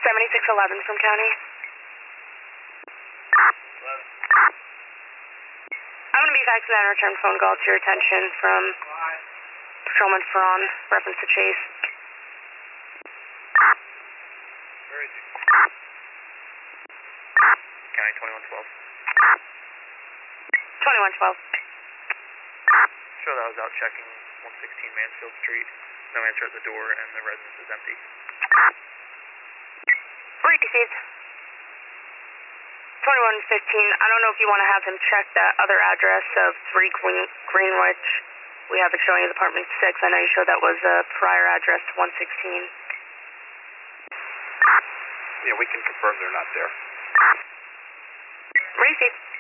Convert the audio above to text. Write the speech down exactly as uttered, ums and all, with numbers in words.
seventy-six eleven from county. I'm going to be faxing that return phone call to your attention from Patrolman Ferron, reference to Chase. Where is he? County twenty-one twelve. twenty-one twelve. Sure, that I was out checking one sixteen Mansfield Street. No answer at the door, and the residence is empty. Received. twenty-one fifteen, I don't know if you want to have him check that other address of three Green, Greenwich. We have it showing as apartment six. I know you showed that was a prior address to one sixteen. Yeah, we can confirm they're not there. Received.